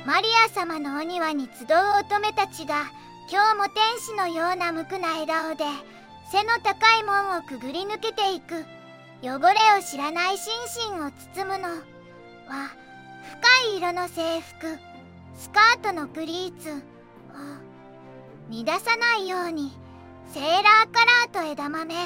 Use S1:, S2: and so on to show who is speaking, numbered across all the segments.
S1: マリア様のお庭に集う乙女たちが今日も天使のような無垢な笑顔で背の高い門をくぐり抜けていく。汚れを知らない心身を包むのは深い色の制服、スカートのプリーツを乱さないようにセーラーカラーと枝豆を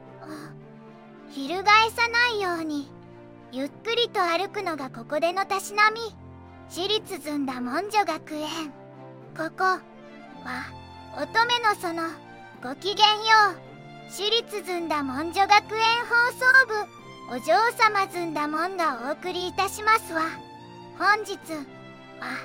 S1: 翻さないようにゆっくりと歩くのがここでのたしなみ。私立ずんだ文女学園。ここは乙女の園。ごきげんよう。私立ずんだ文女学園放送部お嬢様ずんだもんがお送りいたしますわ。本日は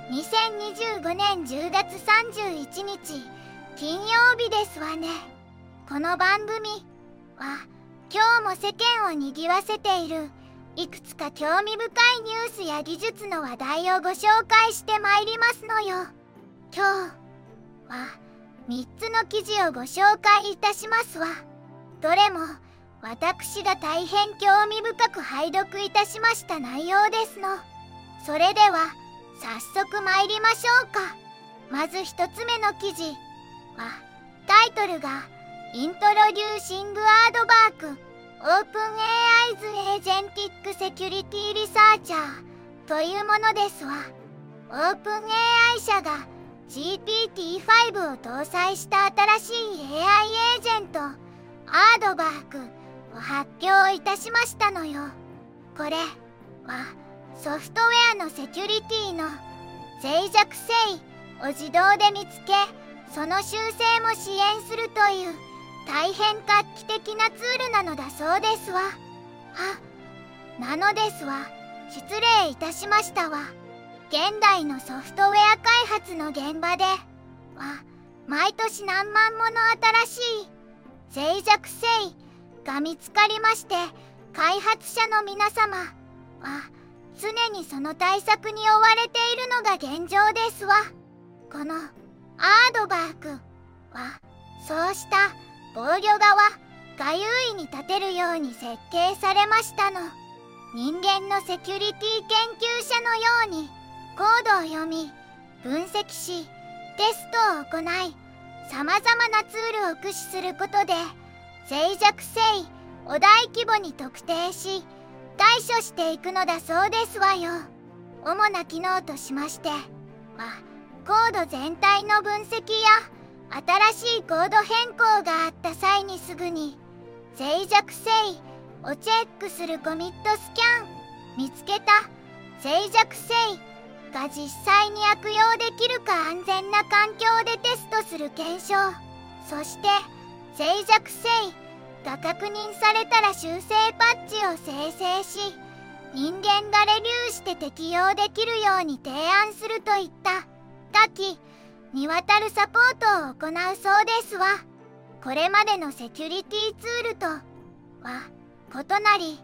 S1: 2025年10月31日金曜日ですわね。この番組は今日も世間をにぎわせているいくつか興味深いニュースや技術の話題をご紹介してまいりますのよ。今日は3つの記事をご紹介いたしますわ。どれも私が大変興味深く拝読いたしました内容ですの。それでは早速参りましょうか。まず1つ目の記事はタイトルがイントロデューシングアードバークオープン AI's エージェンティックセキュリティリサーチャーというものですわ。オープン AI 社が GPT-5 を搭載した新しい AI エージェントアードバークを発表いたしましたのよ。これはソフトウェアのセキュリティの脆弱性を自動で見つけその修正も支援するという大変画期的なツールなのだそうですわ。なのですわ。失礼いたしましたわ。現代のソフトウェア開発の現場で毎年何万もの新しい脆弱性が見つかりまして、開発者の皆様は常にその対策に追われているのが現状ですわ。このアードバークはそうした防御側が優位に立てるように設計されましたの。人間のセキュリティ研究者のようにコードを読み分析しテストを行いさまざまなツールを駆使することで脆弱性を大規模に特定し対処していくのだそうですわよ。主な機能としましてコード全体の分析や新しいコード変更があった際にすぐに脆弱性をチェックするコミットスキャン、見つけた脆弱性が実際に悪用できるか安全な環境でテストする検証、そして脆弱性が確認されたら修正パッチを生成し人間がレビューして適用できるように提案するといった多岐にわたるサポートを行うそうですわ。これまでのセキュリティツールとは異なり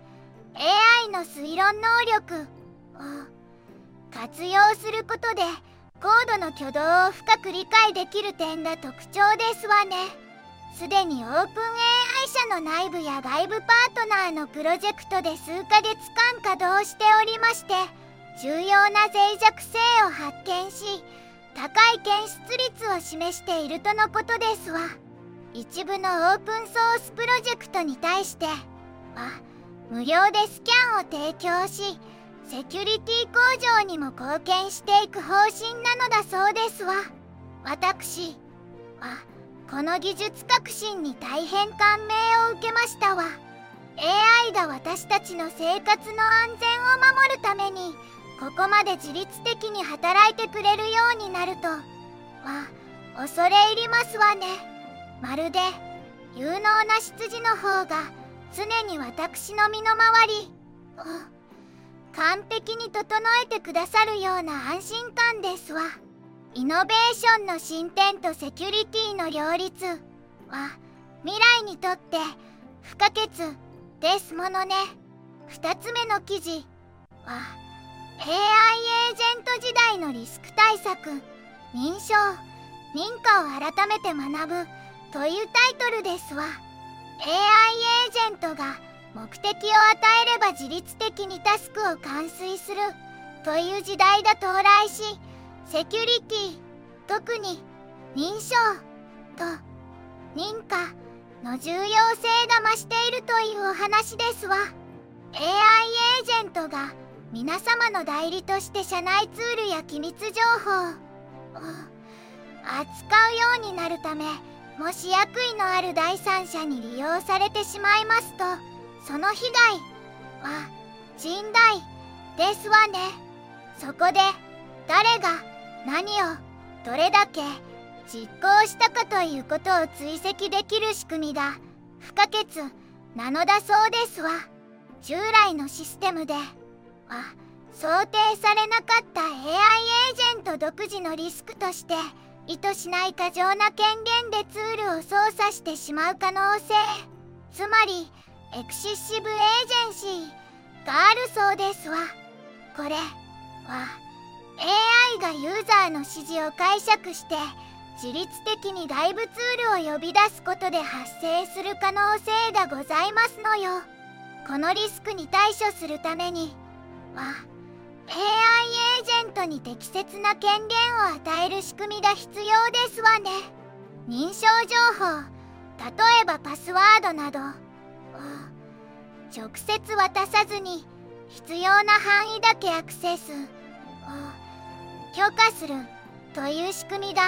S1: AI の推論能力を活用することでコードの挙動を深く理解できる点が特徴ですわね。すでにオープン AI 社の内部や外部パートナーのプロジェクトで数ヶ月間稼働しておりまして重要な脆弱性を発見し高い検出率を示しているとのことですわ。一部のオープンソースプロジェクトに対して無料でスキャンを提供しセキュリティ向上にも貢献していく方針なのだそうですわ。私この技術革新に大変感銘を受けましたわ。 AI が私たちの生活の安全を守るためにここまで自律的に働いてくれるようになると恐れ入りますわね。まるで有能な執事の方が常に私の身の回りを完璧に整えてくださるような安心感ですわ。イノベーションの進展とセキュリティの両立は未来にとって不可欠ですものね。2つ目の記事は AI エージェント時代のリスク対策認証認可を改めて学ぶというタイトルですわ。 AI エージェントが目的を与えれば自律的にタスクを完遂するという時代が到来しセキュリティ、特に認証と認可の重要性が増しているというお話ですわ。 AI エージェントが皆様の代理として社内ツールや機密情報を扱うようになるため、もし悪意のある第三者に利用されてしまいますと、その被害は甚大ですわね。そこで誰が何をどれだけ実行したかということを追跡できる仕組みが不可欠なのだそうですわ。従来のシステムでは想定されなかった AI エージェント独自のリスクとして、意図しない過剰な権限でツールを操作してしまう可能性、つまりエクシッシブエージェンシーがあるそうですわ。これは AI がユーザーの指示を解釈して自律的に外部ツールを呼び出すことで発生する可能性がございますのよ。このリスクに対処するためには AI エージェントに適切な権限を与える仕組みが必要ですわね。認証情報、例えばパスワードなどを直接渡さずに必要な範囲だけアクセスを許可するという仕組みが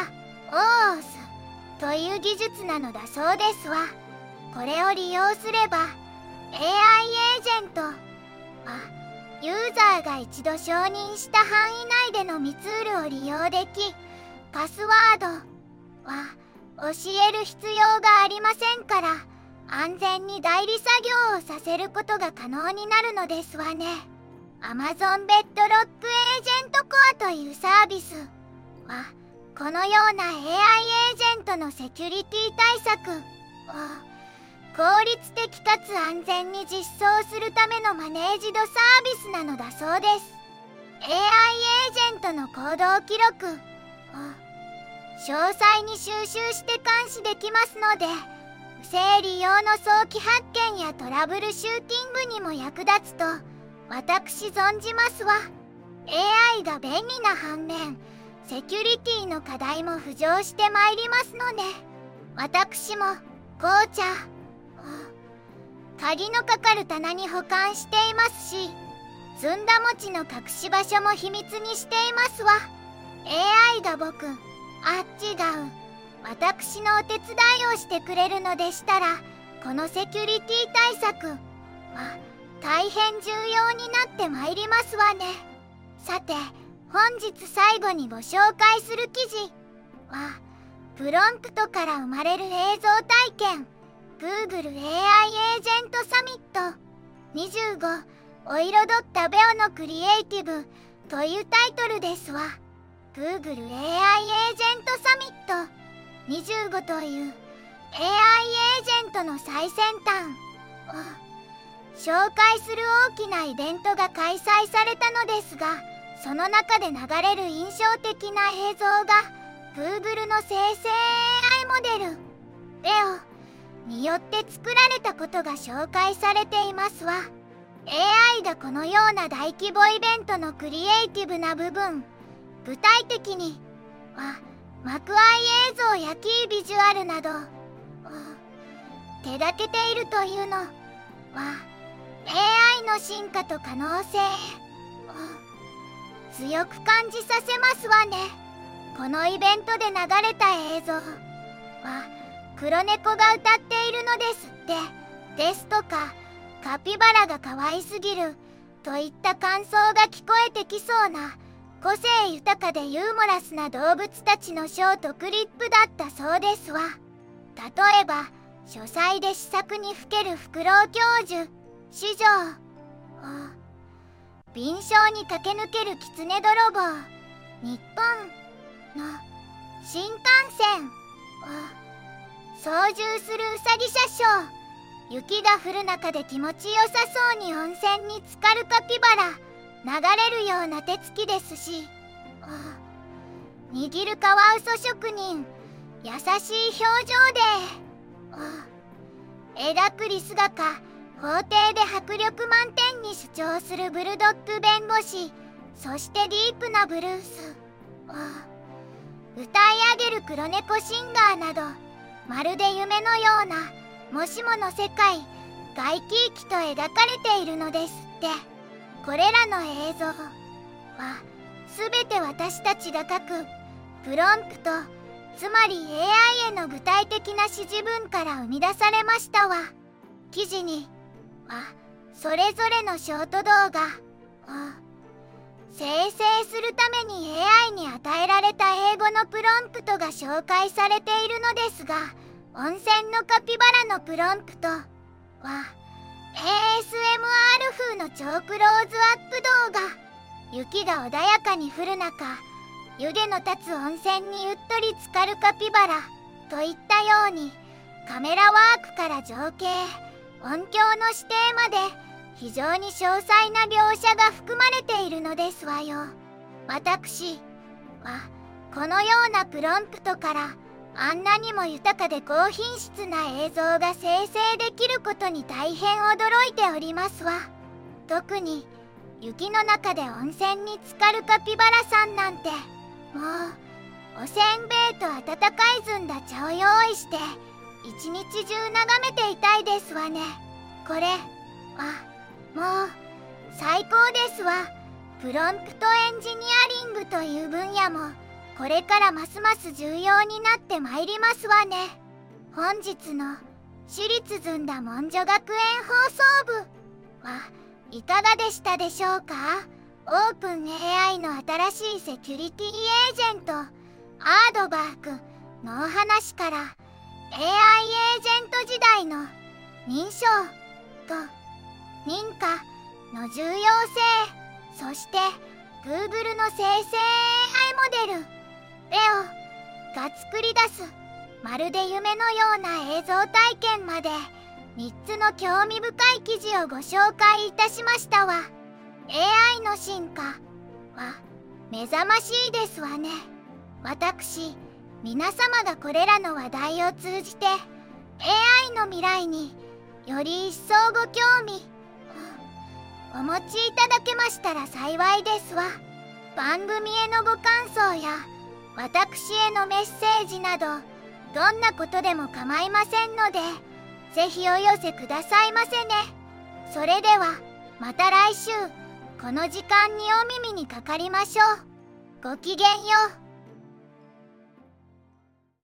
S1: OAuth という技術なのだそうですわ。これを利用すれば AI エージェントはユーザーが一度承認した範囲内でのみツールを利用でき、パスワードは教える必要がありませんから、安全に代理作業をさせることが可能になるのですわね。 Amazon ベッドロックエージェントコアというサービスはこのような AI エージェントのセキュリティ対策を効率的かつ安全に実装するためのマネージドサービスなのだそうです。 AI エージェントの行動記録を詳細に収集して監視できますので、不正利用の早期発見やトラブルシューティングにも役立つと私存じますわ。 AI が便利な反面、セキュリティの課題も浮上してまいりますので、私も紅茶鍵のかかる棚に保管していますし、ずんだ餅の隠し場所も秘密にしていますわ。 AI が僕、違う、私のお手伝いをしてくれるのでしたら、このセキュリティ対策は大変重要になってまいりますわね。さて、本日最後にご紹介する記事は、プロンプトから生まれる映像体験Google AI エージェントサミット25を彩ったベオのクリエイティブというタイトルですわ。 Google AI エージェントサミット25という AI エージェントの最先端を紹介する大きなイベントが開催されたのですが、その中で流れる印象的な映像が Google の生成 AI モデルベオによって作られたことが紹介されていますわ。 AI がこのような大規模イベントのクリエイティブな部分、具体的には幕間映像やキービジュアルなどを手掛けているというのは AI の進化と可能性を強く感じさせますわね。このイベントで流れた映像は黒猫が歌っているのですってですとか、カピバラが可愛すぎるといった感想が聞こえてきそうな個性豊かでユーモラスな動物たちのショートクリップだったそうですわ。例えば書斎で試作にふけるフクロウ教授四条、敏捷に駆け抜けるキツネ泥棒、日本の新幹線操縦するウサギ車掌、雪が降る中で気持ちよさそうに温泉に浸かるカピバラ、流れるような手つきですし、握るカワウソ職人、優しい表情で、枝栗姿、法廷で迫力満点に主張するブルドッグ弁護士、そしてディープなブルース歌い上げる黒猫シンガーなど、まるで夢のようなもしもの世界、外気域と描かれているのですって。これらの映像はすべて私たちが書くプロンプト、つまり AI への具体的な指示文から生み出されましたわ。記事にはそれぞれのショート動画生成するために AI に与えられた英語のプロンプトが紹介されているのですが、温泉のカピバラのプロンプトは ASMR 風の超クローズアップ動画。雪が穏やかに降る中、湯気の立つ温泉にゆったり浸かるカピバラといったように、カメラワークから情景、音響の指定まで非常に詳細な描写が含まれているのですわよ。私はこのようなプロンプトからあんなにも豊かで高品質な映像が生成できることに大変驚いておりますわ。特に雪の中で温泉に浸かるカピバラさんなんて、もうおせんべいと温かいずんだ茶を用意して一日中眺めていたいですわね。これはもう最高ですわ。プロンプトエンジニアリングという分野もこれからますます重要になってまいりますわね。本日の私立ずんだもんじょ学園放送部はいかがでしたでしょうか。オープン AI の新しいセキュリティエージェントアードバークのお話から、 AI エージェント時代の認証と認可の重要性、そして Google の生成 AI モデルレオが作り出すまるで夢のような映像体験まで、3つの興味深い記事をご紹介いたしましたわ。 AI の進化は目覚ましいですわね。私皆様がこれらの話題を通じて AI の未来により一層ご興味お持ちいただけましたら幸いですわ。番組へのご感想や私へのメッセージなど、どんなことでも構いませんので、ぜひお寄せくださいませね。それではまた来週この時間にお耳にかかりましょう。ごきげんよう。